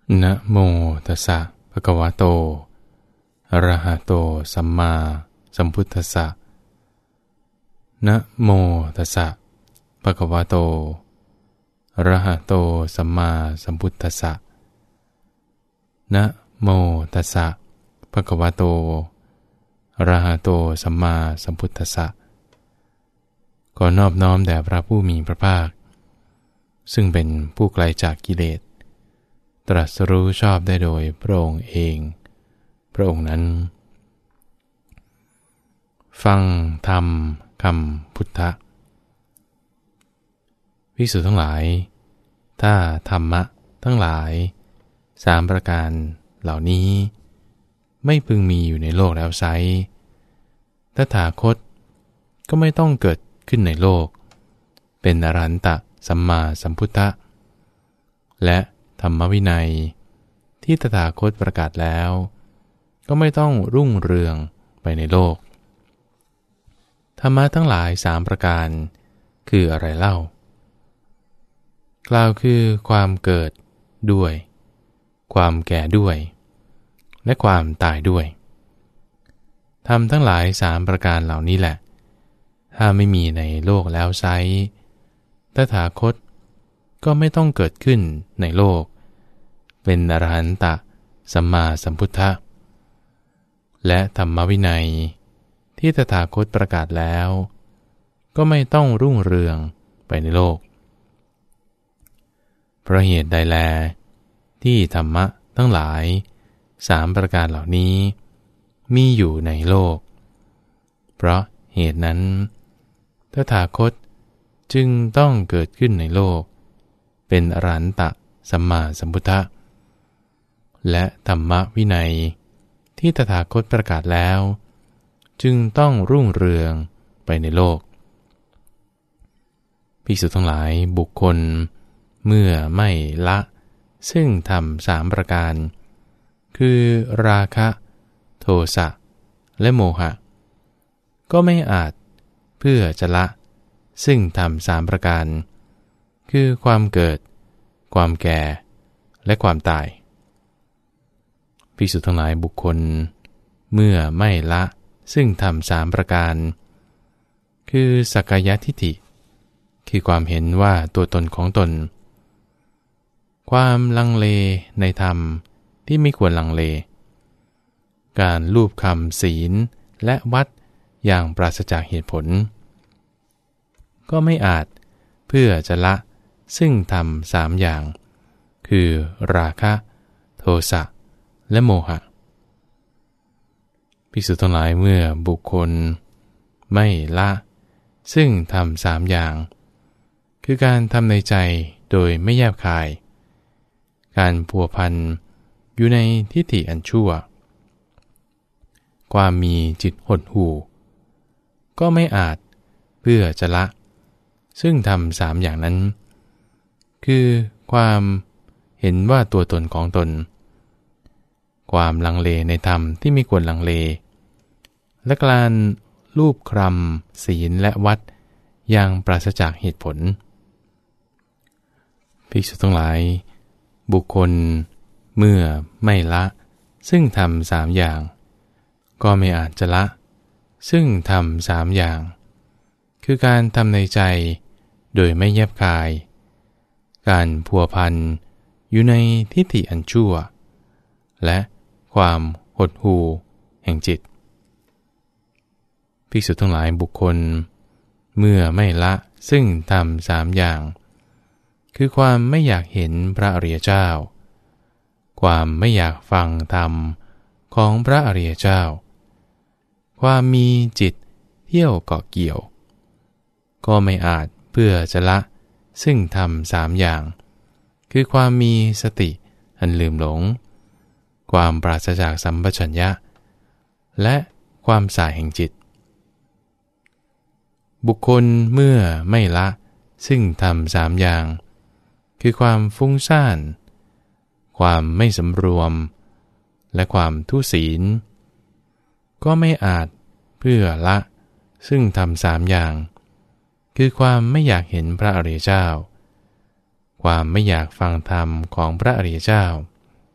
นะโมตัสสะภะคะวะโตอะระหะโตสัมมาสัมพุทธัสสะนะโมตัสสะภะคะวะโตอะระหะโตสัมมาสัมพุทธัสสะนะโมตัสสะภะคะวะโตอะระหะโตสัมมาสัมพุทธัสสะขอนอบน้อมแด่พระผู้มีพระภาคซึ่งเป็นผู้ไกลจากกิเลสตรัสรู้ชอบได้โดยพระองค์เองพระองค์นั้นฟังธรรมคำพุทธะภิกษุทั้งหลายถ้าธรรมะทั้งหลายสามประการเหล่านี้ไม่พึงมีอยู่ในโลกแล้วไซร้ตถาคตก็ไม่ต้องเกิดขึ้นในโลกเป็นอรหันตสัมมาสัมพุทธะและธรรมวินัยที่ตถาคตประกาศแล้วก็ไม่ต้องรุ่งเรืองไปในโลกธรรมะทั้งหลายสามประการคืออะไรเล่ากล่าวคือความเกิดด้วยความแก่ด้วยและความตายด้วยธรรมทั้งหลายสามประการเหล่านี้แหละถ้าไม่มีในโลกแล้วไซร้ตถาคตก็ไม่ต้องเกิดขึ้นในโลกเป็นอรหันตสัมมาสัมพุทธะและธรรมวินัยที่ตถาคตประกาศแล้วก็ไม่ต้องรุ่งเรืองไปในโลกเพราะเหตุใดแลที่ธรรมะทั้งหลายสามประการเหล่านี้มีอยู่ในโลกเพราะเหตุนั้นตถาคตจึงต้องเกิดขึ้นในโลกเป็นอรหันตสัมมาสัมพุทธะและธรรมวินัยที่ตถาคตประกาศแล้วจึงต้องรุ่งเรืองไปในโลกภิกษุทั้งหลายบุคคลเมื่อไม่ละซึ่งธรรมสามประการคือราคะโทสะและโมหะก็ไม่อาจเพื่อจะละซึ่งธรรมสามประการคือความเกิดความแก่และความตายภิกษุทั้งหลายบุคคลเมื่อไม่ละซึ่งธรรมสามประการคือสักกายทิฏฐิคือความเห็นว่าตัวตนของตนความลังเลในธรรมที่ไม่ควรลังเลการลูบคำศีลและวัดอย่างปราศจากเหตุผลก็ไม่อาจเพื่อจะละซึ่งธรรมสามอย่างคือราคะโทสะและโมหะภิกษุทั้งหลายเมื่อบุคคลไม่ละซึ่งธรรมสามอย่างคือการทำในใจโดยไม่แยบคายการพัวพันอยู่ในทิฏฐิอันชั่วความมีจิตหดหู่ก็ไม่อาจเพื่อจะละซึ่งธรรมสามอย่างนั้นคือความเห็นว่าตัวตนของตนความลังเลในธรรมที่ไม่ควรลังเลและการลูบคลำศีลและวัดอย่างปราศจากเหตุผลภิกษุทั้งหลายบุคคลเมื่อไม่ละซึ่งธรรมสามอย่างก็ไม่อาจจะละซึ่งธรรมสามอย่างคือการทำในใจโดยไม่แยบคายการพัวพันอยู่ในทิฏฐิอันชั่วและความหดหู่แห่งจิตภิกษุทั้งหลายบุคคลเมื่อไม่ละซึ่งธรรมสามอย่างคือความไม่อยากเห็นพระอริยเจ้าความไม่อยากฟังธรรมของพระอริยเจ้าความมีจิตเที่ยวเกาะเกี่ยวก็ไม่อาจเพื่อจะละซึ่งธรรมสามอย่างคือความมีสติอันลืมหลงความปราศจากสัมปชัญญะและความสายแห่งจิตบุคคลเมื่อไม่ละซึ่งธรรมสามอย่างคือความฟุ้งซ่านความไม่สำรวมและความทุศีลก็ไม่อาจเพื่อละซึ่งธรรมสามอย่างคือความไม่อยากเห็นพระอริยเจ้าความไม่อยากฟังธรรมของพระอริยเจ้า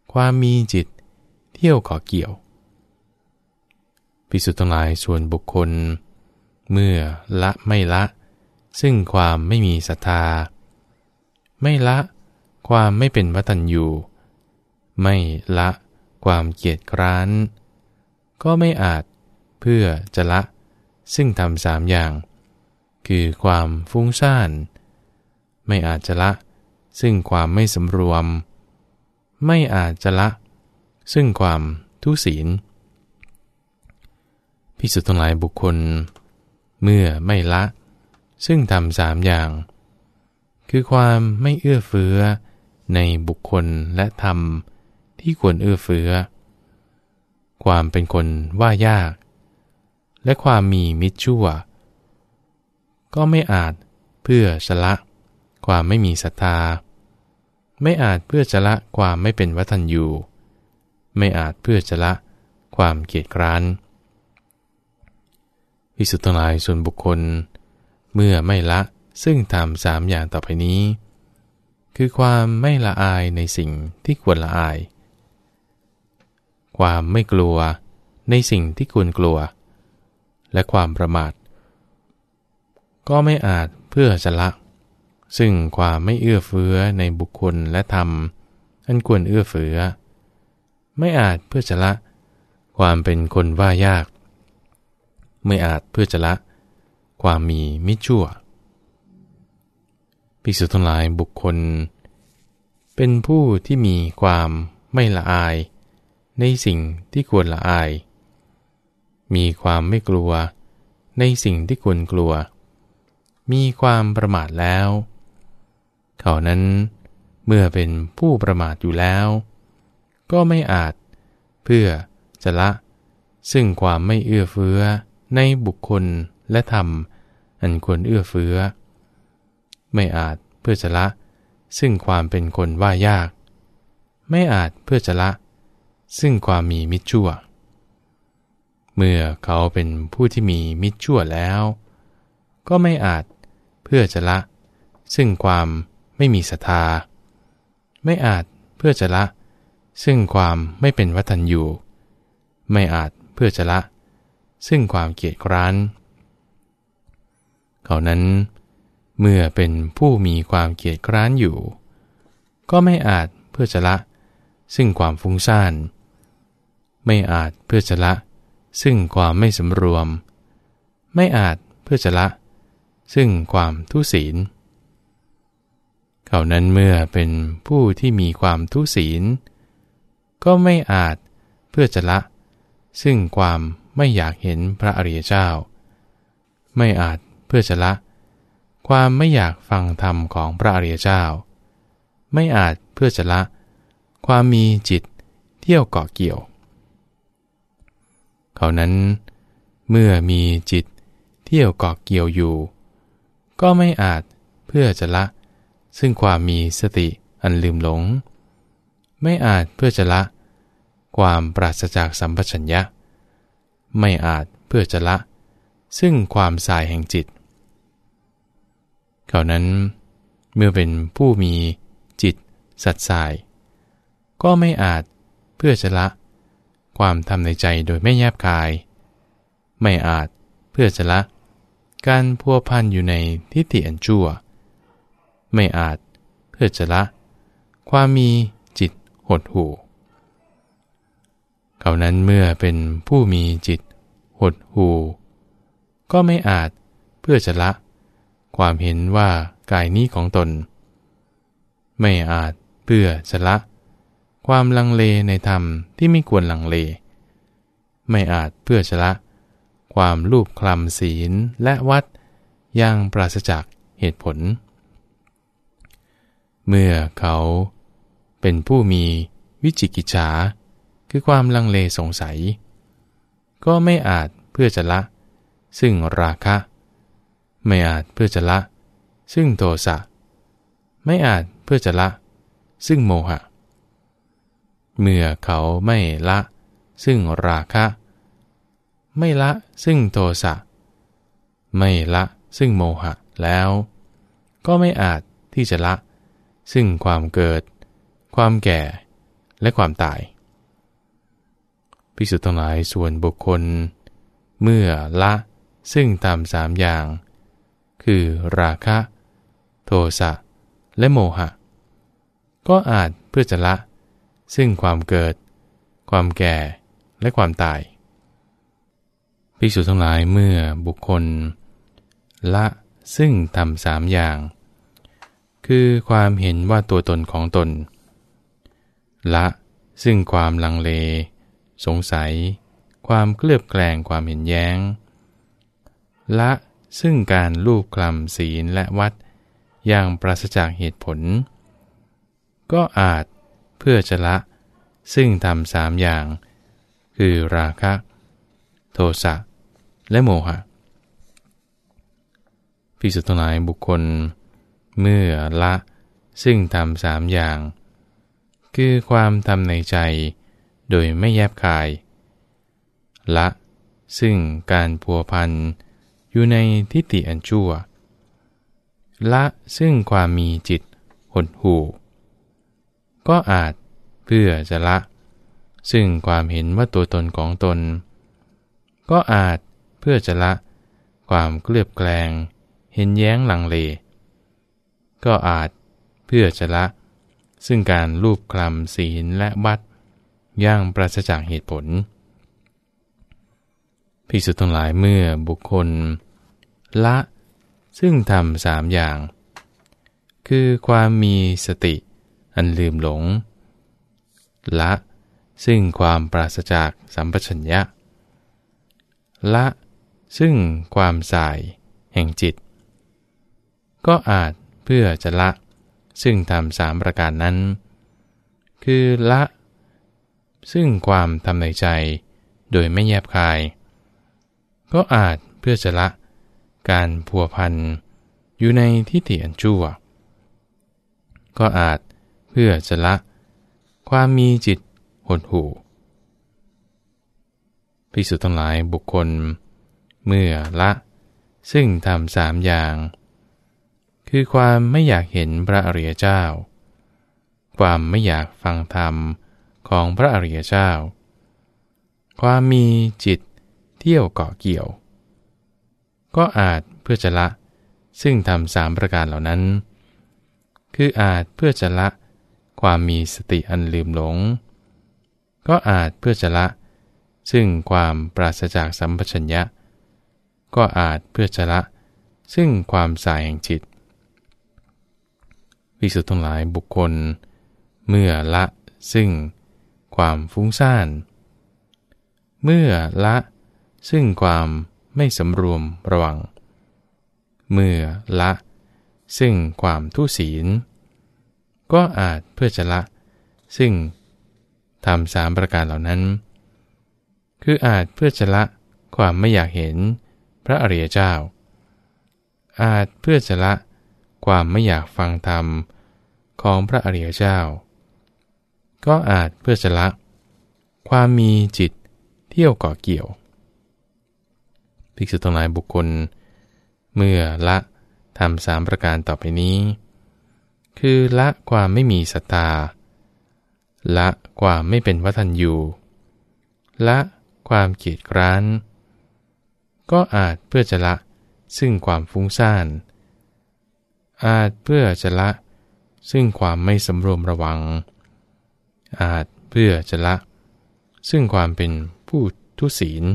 ความมีจิตเที่ยวเกาะเกี่ยวภิกษุทั้งหลายส่วนบุคคลเมื่อละไม่ละซึ่งความไม่มีศรัทธาไม่ละความไม่เป็นวัตตัญญูไม่ละความเกียจคร้านก็ไม่อาจเพื่อจะละซึ่งทำสามอย่างคือความฟุ้งซ่านไม่อาจจะละซึ่งความไม่สำรวมไม่อาจจะละซึ่งความทุศีลภิกษุทั้งหลายบุคคลเมื่อไม่ละซึ่งทำสามอย่างคือความไม่เอื้อเฟื้อในบุคคลและธรรมที่ควรเอื้อเฟื้อความเป็นคนว่ายากและความมีมิตรชั่วก็ไม่อาจเพื่อจะละความไม่มีศรัทธาไม่อาจเพื่อจะละความไม่เป็นวัตตัญญูไม่อาจเพื่อจะละความเกียจคร้านภิกษุทั้งหลายส่วนบุคคลเมื่อไม่ละซึ่งทำสามอย่างต่อไปนี้คือความไม่ละอายในสิ่งที่ควรละอายความไม่กลัวในสิ่งที่ควรกลัวและความประมาทก็ไม่อาจเพื่อจะละซึ่งความไม่เอื้อเฟื้อในบุคคลและธรรมอันควรเอื้อเฟื้อไม่อาจเพื่อจะละความเป็นคนว่ายากไม่อาจเพื่อจะละความมีมิจฉาชั่วภิกษุทั้งหลายบุคคลเป็นผู้ที่มีความไม่ละอายในสิ่งที่ควรละอายมีความไม่กลัวในสิ่งที่ควรกลัวมีความประมาทแล้วเขานั้นเมื่อเป็นผู้ประมาทอยู่แล้วก็ไม่อาจเพื่อจะละซึ่งความไม่เอื้อเฟื้อในบุคคลและธรรมอันควรเอื้อเฟื้อไม่อาจเพื่อจะละซึ่งความเป็นคนว่ายากไม่อาจเพื่อจะละซึ่งความมีมิจฉาชั่วเมื่อเขาเป็นผู้ที่มีมิจฉาชั่วแล้วก็ไม่อาจเพื่อจะละซึ่งความไม่มีศรัทธาไม่อาจเพื่อจะละซึ่งความไม่เป็นวัตตัญญูไม่อาจเพื่อจะละซึ่งความเกียจคร้านเขานั้นเมื่อเป็นผู้มีความเกียจคร้านอยู่ก็ไม่อาจเพื่อจะละซึ่งความฟุ้งซ่านไม่อาจเพื่อจะละซึ่งความไม่สำรวมไม่อาจเพื่อจะละซึ่งความทุศีลเขานั้นเมื่อเป็นผู้ที่มีความทุศีลก็ไม่อาจเพื่อจะละซึ่งความไม่อยากเห็นพระอริยเจ้าไม่อาจเพื่อจะละความไม่อยากฟังธรรมของพระอริยเจ้าไม่อาจเพื่อจะละความมีจิตเที่ยวเกาะเกี่ยวเขานั้นเมื่อมีจิตเที่ยวเกาะเกี่ยวอยู่ก็ไม่อาจเพื่อจะละซึ่งความมีสติอันลืมหลงไม่อาจเพื่อจะละความปราศจากสัมปชัญญะไม่อาจเพื่อจะละซึ่งความสายแห่งจิตเขานั้นเมื่อเป็นผู้มีจิตสัตย์สายก็ไม่อาจเพื่อจะละความทำในใจโดยไม่แยบคายไม่อาจเพื่อจะละการพัวพันอยู่ในทิฏฐิอันชั่วไม่อาจเพื่อจะละความมีจิตหดหู่เขานั้นเมื่อเป็นผู้มีจิตหดหู่ก็ไม่อาจเพื่อจะละความเห็นว่ากายนี้ของตนไม่อาจเพื่อจะละความลังเลในธรรมที่ไม่ควรลังเลไม่อาจเพื่อจะละความลูบคลำศีลและวัดอย่างปราศจากเหตุผลเมื่อเขาเป็นผู้มีวิจิกิจฉาคือความลังเลสงสัยก็ไม่อาจเพื่อจะละซึ่งราคะไม่อาจเพื่อจะละซึ่งโทสะไม่อาจเพื่อจะละซึ่งโมหะเมื่อเขาไม่ละซึ่งราคะไม่ละซึ่งโทสะไม่ละซึ่งโมหะแล้วก็ไม่อาจที่จะละซึ่งความเกิดความแก่และความตายภิกษุทั้งหลายส่วนบุคคลเมื่อละซึ่งตามสามอย่างคือราคะโทสะและโมหะก็อาจเพื่อจะละซึ่งความเกิดความแก่และความตายภิกษุทั้งหลายเมื่อบุคคลละซึ่งทำสามอย่างคือความเห็นว่าตัวตนของตนละซึ่งความลังเลสงสัยความเคลือบแคลงความเห็นแย้งละซึ่งการลูบคลำศีลและวัดอย่างปราศจากเหตุผลก็อาจเพื่อจะละซึ่งทำสามอย่างคือราคะโทสะและโมหะภิกษุทั้งหลายบุคคลเมื่อละซึ่งทำสามอย่างคือความทำในใจโดยไม่แยบคายละซึ่งการพัวพันอยู่ในทิฏฐิอันชั่วละซึ่งความมีจิตหดหู่ก็อาจเพื่อจะละซึ่งความเห็นว่าตัวตนของตนก็อาจเพื่อจะละความเคลือบแคลงเห็นแย้งลังเลก็อาจเพื่อจะละซึ่งการลูบคลำศีลและวัดอย่างปราศจากเหตุผลภิกษุทั้งหลายเมื่อบุคคลละซึ่งทำสามอย่างคือความมีสติอันลืมหลงละซึ่งความปราศจากสัมปชัญญะละซึ่งความส่ายแห่งจิตก็อาจเพื่อจะละซึ่งทำสามประการนั้นคือละซึ่งความทำในใจโดยไม่แยบคายก็อาจเพื่อจะละการพัวพันอยู่ในทิฏฐิอันชั่วก็อาจเพื่อจะละความมีจิตหดหู่ภิกษุทั้งหลายบุคคลเมื่อละซึ่งทำสามอย่างคือความไม่อยากเห็นพระอริยเจ้าความไม่อยากฟังธรรมของพระอริยเจ้าความมีจิตเที่ยวเกาะเกี่ยวก็อาจเพื่อจะละซึ่งทำสามประการเหล่านั้นคืออาจเพื่อจะละความมีสติอันลืมหลงก็อาจเพื่อจะละซึ่งความปราศจากสัมปชัญญะก็อาจเพื่อจะละซึ่งความส่ายแห่งจิตภิกษุทั้งหลายบุคคลเมื่อละซึ่งความฟุ้งซ่านเมื่อละซึ่งความไม่สำรวมระวังเมื่อละซึ่งความทุศีลก็อาจเพื่อจะละซึ่งทำสามประการเหล่านั้นคืออาจเพื่อจะละความไม่อยากเห็นพระอริยเจ้าอาจเพื่อจะละความไม่อยากฟังธรรมของพระอริยเจ้าก็อาจเพื่อจะละความมีจิตเที่ยวเกาะเกี่ยวภิกษุทั้งหลายบุคคลเมื่อละทำสามประการต่อไปนี้คือละความไม่มีศรัทธาละความไม่เป็นวัฏฏัญญูละความเกียจคร้านก็อาจเพื่อจะละซึ่งความฟุ้งซ่านอาจเพื่อจะละซึ่งความไม่สำรวมระวังอาจเพื่อจะละซึ่งความเป็นผู้ทุศีล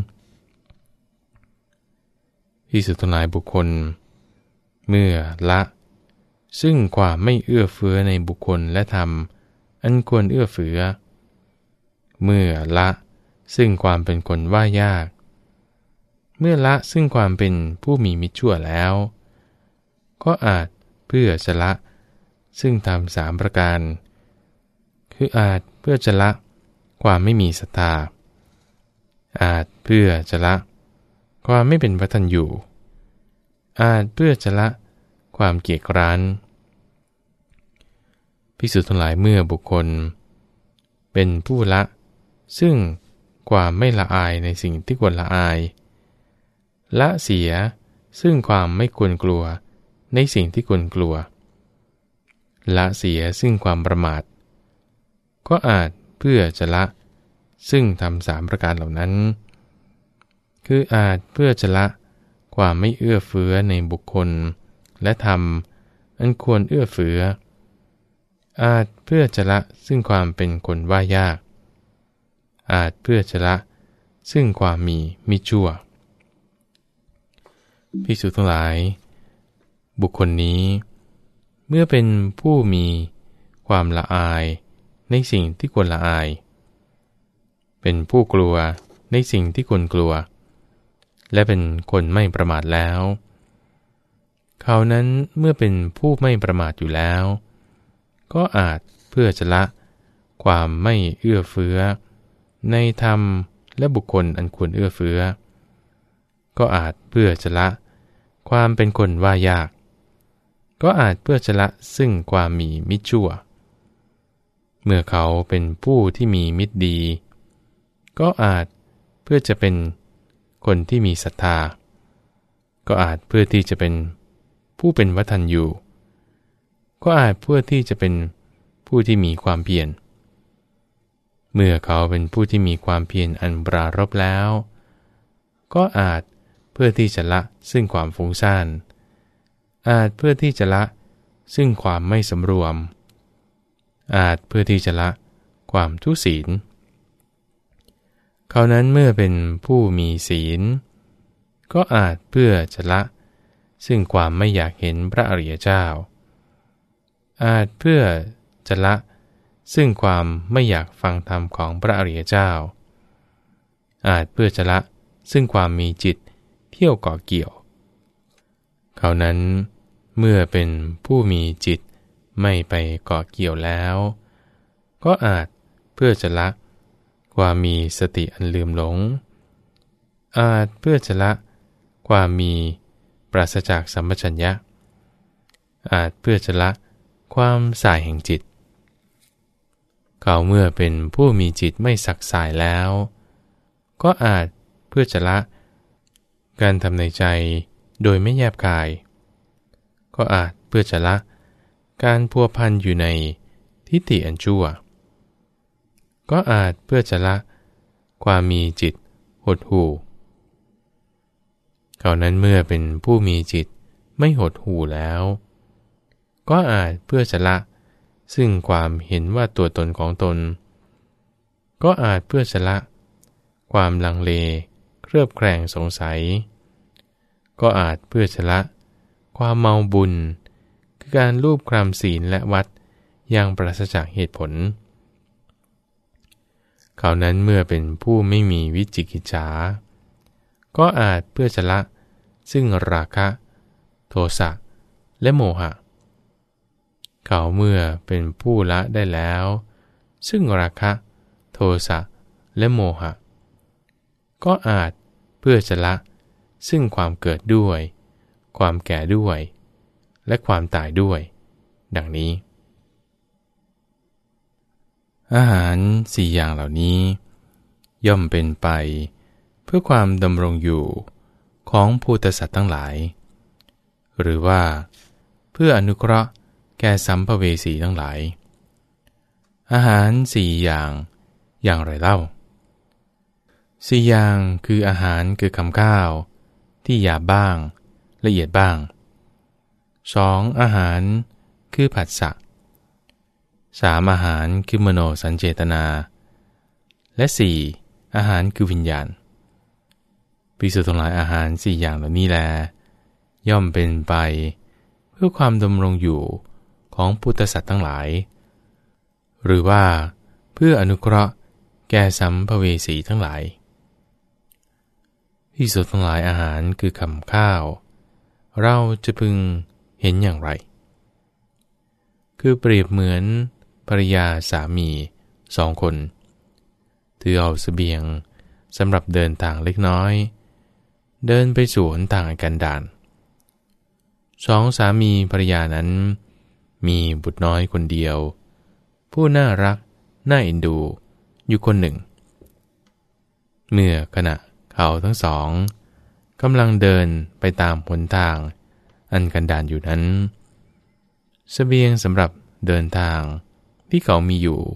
ภิกษุทั้งหลายบุคคลเมื่อละซึ่งความไม่เอื้อเฟื้อในบุคคลและธรรมอันควรเอื้อเฟื้อเมื่อละซึ่งความเป็นคนว่ายากเมื่อละซึ่งความเป็นผู้มีมิจฉาชั่วแล้วก็อาจเพื่อจะละซึ่งทำสามประการคืออาจเพื่อจะละความไม่มีศรัทธาอาจเพื่อจะละความไม่เป็นวัฏฏัญญูอาจเพื่อจะละความเกียจคร้านภิกษุทั้งหลายเมื่อบุคคลเป็นผู้ละซึ่งความไม่ละอายในสิ่งที่ควรละอายละเสียซึ่งความไม่ควรกลัวในสิ่งที่ควรกลัวละเสียซึ่งความประมาทก็อาจเพื่อจะละซึ่งทำ3ประการเหล่านั้นคืออาจเพื่อจะละความไม่เอื้อเฟื้อในบุคคลและธรรมอันควรเอื้อเฟื้ออาจเพื่อจะละซึ่งความเป็นคนว่ายากอาจเพื่อจะละซึ่งความมีมิจฉาภิกษุทั้งหลายบุคคลนี้เมื่อเป็นผู้มีความละอายในสิ่งที่ควรละอายเป็นผู้กลัวในสิ่งที่ควรกลัวและเป็นคนไม่ประมาทแล้วเขานั้นเมื่อเป็นผู้ไม่ประมาทอยู่แล้วก็อาจเพื่อจะละความไม่เอื้อเฟื้อในธรรมและบุคคลอันควรเอื้อเฟื้อก็อาจเพื่อจะละความเป็นคนว่ายากก็อาจเพื่อจะละซึ่งความมีมิจฉาเมื่อเขาเป็นผู้ที่มีมิตรดีก็อาจเพื่อจะเป็นคนที่มีศรัทธาก็อาจเพื่อที่จะเป็นผู้เป็นวัฏัญญูก็อาจเพื่อที่จะเป็นผู้ที่มีความเพียรเมื่อเขาเป็นผู้ที่มีความเพียรอันปรารภแล้วก็อาจเพื่อที่จะละซึ่งความฟุ้งซ่านอาจเพื่อที่จะละซึ่งความไม่สำรวมอาจเพื่อที่จะละความทุศีลเขานั้นเมื่อเป็นผู้มีศีลก็อาจเพื่อจะละซึ่งความไม่อยากเห็นพระอริยเจ้าอาจเพื่อจะละซึ่งความไม่อยากฟังธรรมของพระอริยเจ้าอาจเพื่อจะละซึ่งความมีจิตเที่ยวก่อเกี่ยวเขานั้นเมื่อเป็นผู้มีจิตไม่ไปก่อเกี่ยวแล้วก็อาจเพื่อจะละความมีสติอันลืมหลงอาจเพื่อจะละความมีปราศจากสัมปชัญญะอาจเพื่อจะละความส่ายแห่งจิตเขาเมื่อเป็นผู้มีจิตไม่สักส่ายแล้วก็อาจเพื่อจะละการทำในใจโดยไม่แยบกายก็อาจเพื่อจะละการพัวพันอยู่ในทิฏฐิอันชั่วก็อาจเพื่อจะละความมีจิตหดหู่เขานั้นเมื่อเป็นผู้มีจิตไม่หดหู่แล้วก็อาจเพื่อจะละซึ่งความเห็นว่าตัวตนของตนก็อาจเพื่อจะละความลังเลเครือบแคลงสงสัยก็อาจเพื่อจะละความเมาบุญคือการลูบคลำศีลและวัดอย่างปราศจากเหตุผลเขานั้นเมื่อเป็นผู้ไม่มีวิจิกิจฉาก็อาจเพื่อจะละซึ่งราคะโทสะและโมหะเขาเมื่อเป็นผู้ละได้แล้วซึ่งราคะโทสะและโมหะก็อาจเพื่อจะละซึ่งความเกิดด้วยความแก่ด้วยและความตายด้วยดังนี้อาหาร4อย่างเหล่านี้ย่อมเป็นไปเพื่อความดำรงอยู่ของภูตสัตว์ทั้งหลายหรือว่าเพื่ออนุเคราะห์แก่สัมภเวสีทั้งหลายอาหาร4อย่างไรเล่า4อย่างคืออาหารคือคำข้าวที่หยาบบ้างละเอียดบ้าง2อาหารคือผัสสะ3อาหารคือมโนสัญเจตนาและ4อาหารคือวิญญาณภิกษุทั้งหลายอาหาร4อย่างเหล่านี้แลย่อมเป็นไปเพื่อความดำรงอยู่ของพุทธสัตว์ทั้งหลายหรือว่าเพื่ออนุเคราะห์แก่สัมภเวสีทั้งหลายภิกษุทั้งหลายอาหารคือคำข้าวเราจะพึงเห็นอย่างไรคือเปรียบเหมือนภริยาสามี2คนถือเอาเสบียงสำหรับเดินทางเล็กน้อยเดินไปสู่หนทางอันกันดาร2สามีภริยานั้นมีบุตรน้อยคนเดียวผู้น่ารักน่าเอ็นดูอยู่คนหนึ่งเมื่อขณะเขาทั้งสองกำลังเดินไปตามหนทางอันกันดารอยู่นั้นเสบียงสำหรับเดินทางที่เขามีอยู่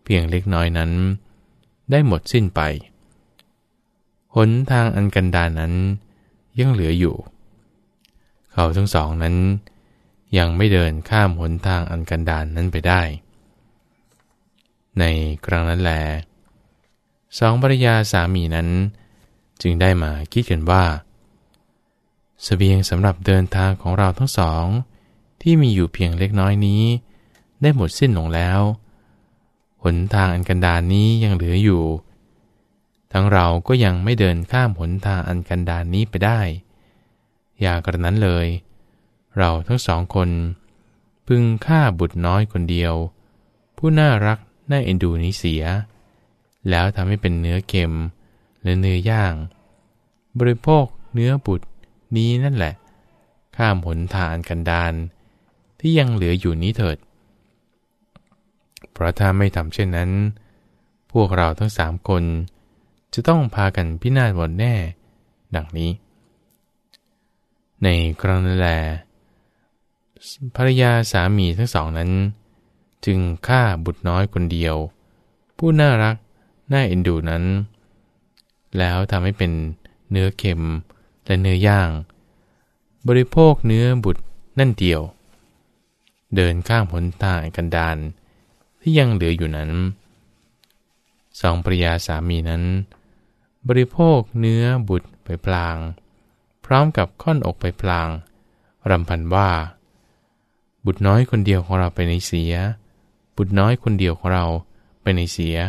เพียงเล็กน้อยนั้นได้หมดสิ้นไปหนทางอันกันดารนั้นยังเหลืออยู่เขาทั้งสองนั้นยังไม่เดินข้ามหนทางอันกันดารนั้นไปได้ในครั้งนั้นแลสองภริยาสามีนั้นจึงได้มาคิดกันว่าเสบียงสำหรับเดินทางของเราทั้งสองที่มีอยู่เพียงเล็กน้อยนี้ได้หมดสิ้นลงแล้วหนทางอันกันดารนี้ยังเหลืออยู่ทั้งเราก็ยังไม่เดินข้ามหนทางอันกันดารนี้ไปได้อย่ากระนั้นเลยเราทั้งสองคนพึงฆ่าบุตรน้อยคนเดียวผู้น่ารักน่าเอ็นดูนี้เสียแล้วทำให้เป็นเนื้อเค็มหรือเนื้อย่างบริโภคเนื้อบุตรนี้นั่นแหละข้ามหนทางอันกันดารที่ยังเหลืออยู่นี้เถิดเพราะถ้าไม่ทำเช่นนั้นพวกเราทั้ง3 คนจะต้องพากันพินาศหมดแน่ดังนี้ในครั้งนั้นแลภรรยาสามีทั้งสองนั้นจึงฆ่าบุตรน้อยคนเดียวผู้น่ารักน่าเอ็นดูนั้นแล้วทำให้เป็นเนื้อเค็มและเนื้อย่างบริโภคเนื้อบุตรนั่นเดียวเดินข้ามหนทางกันดารที่ยังเหลืออยู่นั้นสองภรรยาสามีนั้นบริโภคเนื้อบุตรไปพลางพร้อมกับค่อนอกไปพลางรำพันว่าบุตรน้อยคนเดียวของเราไปในเสียบุตรน้อยคนเดียวของเราไปในเสีย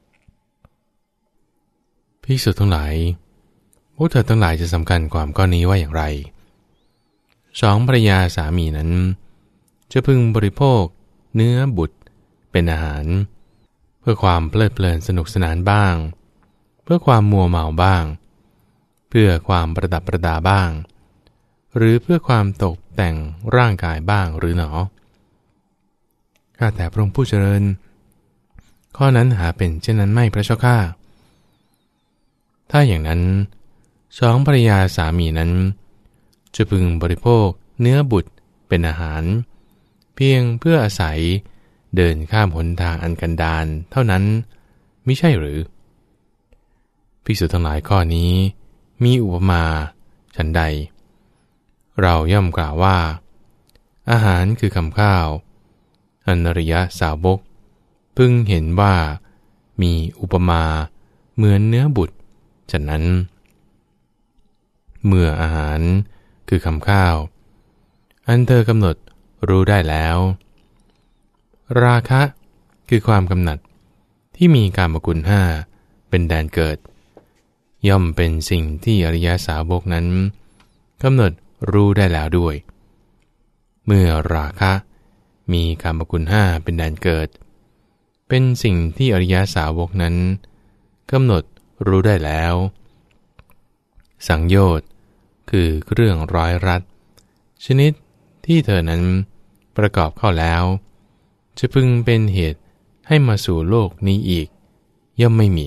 ภิกษุทั้งหลายพวกเธอทั้งหลายจะสำคัญความข้อนี้ว่าอย่างไรสองภรรยาสามีนั้นจะพึงบริโภคเนื้อบุตรเป็นอาหารเพื่อความเพลิดเพลินสนุกสนานบ้างเพื่อความมัวเมาบ้างเพื่อความประดับประดาบ้างหรือเพื่อความตกแต่งร่างกายบ้างหรือหนอข้าแต่พระองค์ผู้เจริญข้อนั้นหาเป็นเช่นนั้นไม่พระเจ้าข้าถ้าอย่างนั้นสองภรรยาสามีนั้นจะพึงบริโภคเนื้อบุตรเป็นอาหารเพียงเพื่ออาศัยเดินข้ามหนทางอันกันดารเท่านั้นมิใช่หรือภิกษุทั้งหลายข้อนี้มีอุปมาฉันใดเราย่อมกล่าวว่าอาหารคือคำข้าวอริยสาวกพึงเห็นว่ามีอุปมาเหมือนเนื้อบุตรฉะนั้นเมื่ออาหารคือคำข้าวอันเธอกำหนดรู้ได้แล้วราคะคือความกำหนัดที่มีกามกุล5เป็นแดนเกิดย่อมเป็นสิ่งที่อริยสาวกนั้นกำหนดรู้ได้แล้วด้วยเมื่อราคะมีกามกุล5เป็นแดนเกิดเป็นสิ่งที่อริยสาวกนั้นกำหนดรู้ได้แล้วสังโยชน์คือเรื่องร้อยรัดชนิดที่เธอนั้นประกอบเข้าแล้วจะพึงเป็นเหตุให้มาสู่โลกนี้อีกย่อมไม่มี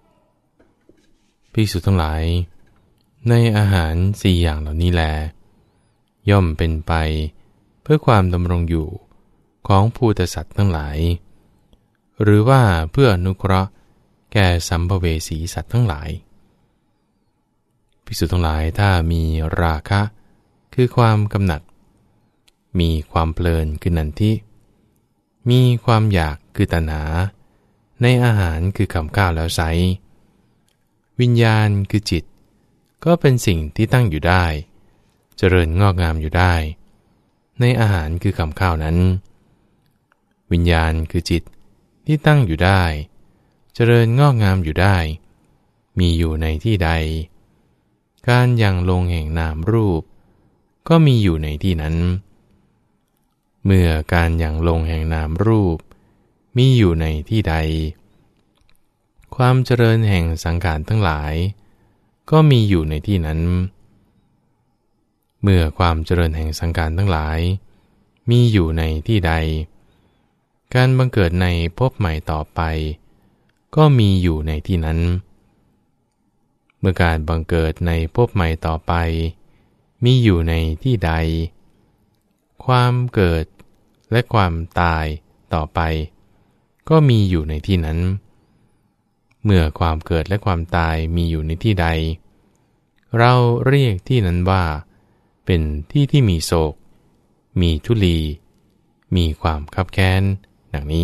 ภิกษุทั้งหลายในอาหาร4อย่างเหล่านี้แลย่อมเป็นไปเพื่อความดำรงอยู่ของภูตสัตว์ทั้งหลายหรือว่าเพื่ออนุเคราะห์แก่สัมภเวสีสัตว์ทั้งหลายภิกษุทั้งหลายถ้ามีราคะคือความกำหนัดมีความเพลินคือนันทิมีความอยากคือตัณหาในอาหารคือคำข้าวแล้วไซวิญญาณคือจิตก็เป็นสิ่งที่ตั้งอยู่ได้เจริญงอกงามอยู่ได้ในอาหารคือคำข้าวนั้นวิญญาณคือจิตที่ตั้งอยู่ได้เจริญงอกงามอยู่ได้มีอยู่ในที่ใดการยังลงแห่งนามรูปก็มีอยู่ในที่นั้นเมื่อการยังลงแห่งนามรูปมีอยู่ในที่ใดความเจริญแห่งสังขารทั้งหลายก็มีอยู่ในที่นั้นเมื่อความเจริญแห่งสังขารทั้งหลายมีอยู่ในที่ใดการบังเกิดในภพใหม่ต่อไปก็มีอยู่ในที่นั้นเมื่อการบังเกิดในภพใหม่ต่อไปมีอยู่ในที่ใดความเกิดและความตายต่อไปก็มีอยู่ในที่นั้นเมื่อความเกิดและความตายมีอยู่ในที่ใดเราเรียกที่นั้นว่าเป็นที่ที่มีโศกมีทุลีมีความคับแค้นดังนี้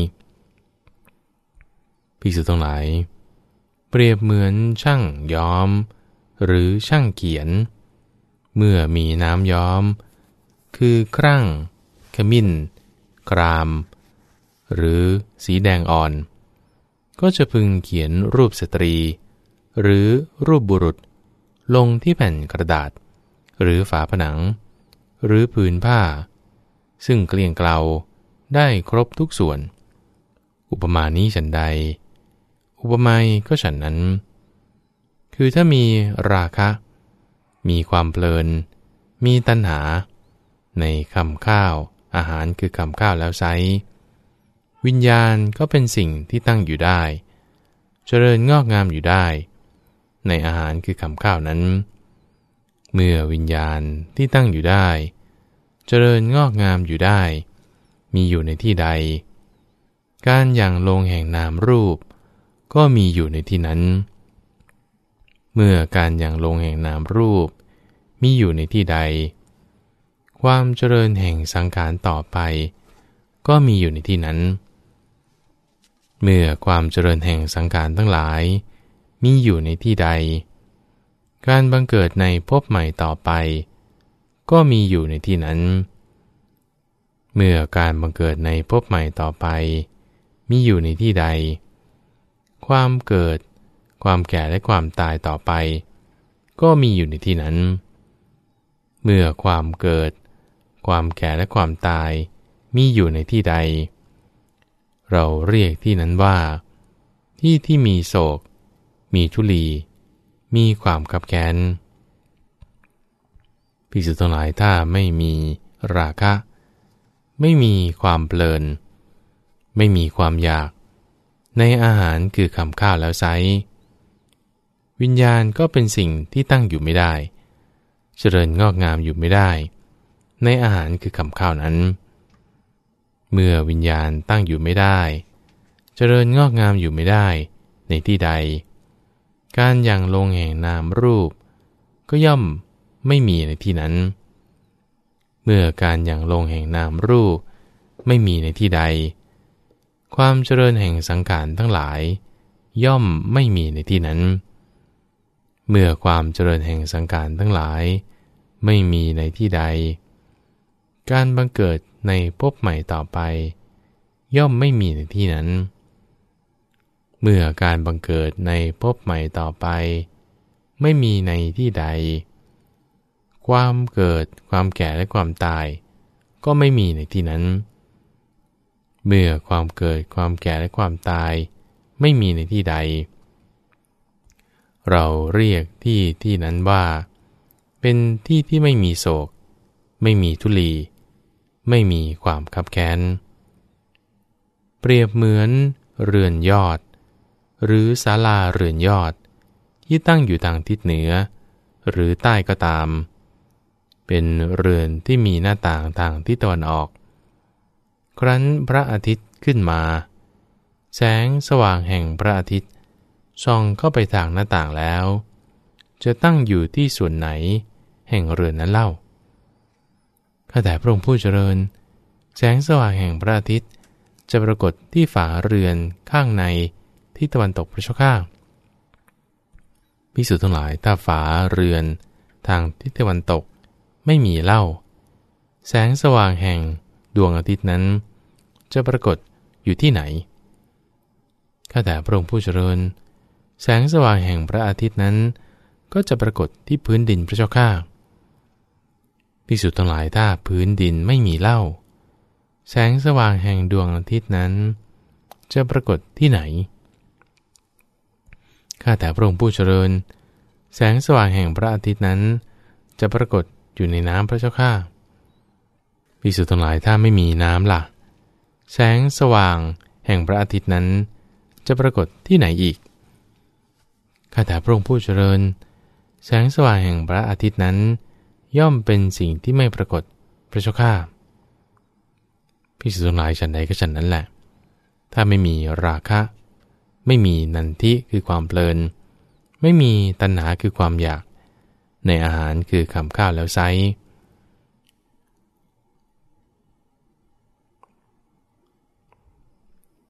ภิกษุทั้งหลายเปรียบเหมือนช่างย้อมหรือช่างเขียนเมื่อมีน้ำย้อมคือครั่งขมิ้นกรามหรือสีแดงอ่อนก็จะพึงเขียนรูปสตรีหรือรูปบุรุษลงที่แผ่นกระดาษหรือฝาผนังหรือผืนผ้าซึ่งเกลี้ยงเกลาได้ครบทุกส่วนอุปมานี้ฉันใดอุปไมยก็ฉันนั้นคือถ้ามีราคะมีความเพลินมีตัณหาในคำข้าวอาหารคือคำข้าวแล้วไซวิญญาณก็เป็นสิ่งที่ตั้งอยู่ได้เจริญงอกงามอยู่ได้ในอาหารคือคำข้าวนั้นเมื่อวิญญาณที่ตั้งอยู่ได้เจริญงอกงามอยู่ได้มีอยู่ในที่ใดการอย่างลงแห่งนามรูปก็มีอยู่ในที่นั้นเมื่อการอย่างลงแห่งนามรูปมีอยู่ในที่ใดความเจริญแห่งสังขารต่อไปก็มีอยู่ในที่นั้นเมื่อความเจริญแห่งสังขารทั้งหลายมีอยู่ในที่ใดการบังเกิดในภพใหม่ต่อไปก็มีอยู่ในที่นั้นเมื่อการบังเกิดในภพใหม่ต่อไปมีอยู่ในที่ใดความเกิดความแก่และความตายต่อไปก็มีอยู่ในที่นั้นเมื่อความเกิดความแก่และความตายมีอยู่ในที่ใดเราเรียกที่นั้นว่าที่ที่มีโศกมีทุลีมีความคับแค้นภิกษุทั้งหลายถ้าไม่มีราคะไม่มีความเพลินไม่มีความอยากในอาหารคือคำข้าวแล้วไซวิญญาณก็เป็นสิ่งที่ตั้งอยู่ไม่ได้เจริญงอกงามอยู่ไม่ได้ในอาหารคือคำข้าวนั้นเมื่อวิญญาณตั้งอยู่ไม่ได้เจริญงอกงามอยู่ไม่ได้ในที่ใดการอย่างลงแห่งนามรูปก็ย่อมไม่มีในที่นั้นเมื่อการอย่างลงแห่งนามรูปไม่มีในที่ใดความเจริญแห่งสังขารทั้งหลายย่อมไม่มีในที่นั้นเมื่อความเจริญแห่งสังขารทั้งหลายไม่มีในที่ใดการบังเกิดในภพใหม่ต่อไปย่อมไม่มีในที่นั้นเมื่อการบังเกิดในภพใหม่ต่อไปไม่มีในที่ใดความเกิดความแก่และความตายก็ไม่มีในที่นั้นเมื่อความเกิดความแก่และความตายไม่มีในที่ใดเราเรียกที่ที่นั้นว่าเป็นที่ที่ไม่มีโศกไม่มีทุลีไม่มีความคับแค้นเปรียบเหมือนเรือนยอดหรือศาลาเรือนยอดที่ตั้งอยู่ทางทิศเหนือหรือใต้ก็ตามเป็นเรือนที่มีหน้าต่างทางทิศตะวันออกครั้นพระอาทิตย์ขึ้นมาแสงสว่างแห่งพระอาทิตย์ส่องเข้าไปทางหน้าต่างแล้วจะตั้งอยู่ที่ส่วนไหนแห่งเรือนนั้นเล่าข้าแต่พระองค์ผู้เจริญแสงสว่างแห่งพระอาทิตย์จะปรากฏที่ฝาเรือนข้างในที่ตะวันตกพระเจ้าข้าภิกษุทั้งหลายถ้าฝาเรือนทางทิศตะวันตกไม่มีเล่าแสงสว่างแห่งดวงอาทิตย์นั้นจะปรากฏอยู่ที่ไหนข้าแต่พระองค์ผู้เจริญแสงสว่างแห่งพระอาทิตย์นั้นก็จะปรากฏที่พื้นดินพระเจ้าข้าภิกษุทั้งหลายถ้าพื้นดินไม่มีเล่าแสงสว่างแห่งดวงอาทิตย์นั้นจะปรากฏที่ไหนข้าแต่พระองค์ผู้เจริญแสงสว่างแห่งพระอาทิตย์นั้นจะปรากฏอยู่ในน้ำพระเจ้าข้าภิกษุทั้งหลายถ้าไม่มีน้ำล่ะแสงสว่างแห่งพระอาทิตย์นั้นจะปรากฏที่ไหนอีกข้าแต่พระองค์ผู้เจริญแสงสว่างแห่งพระอาทิตย์นั้นย่อมเป็นสิ่งที่ไม่ปรากฏพระเจ้าข้าภิกษุทั้งหลายฉันใดก็ฉันนั้นแหละถ้าไม่มีราคะไม่มีนันทิคือความเพลินไม่มีตัณหาคือความอยากในอาหารคือคำข้าวแล้วไซร้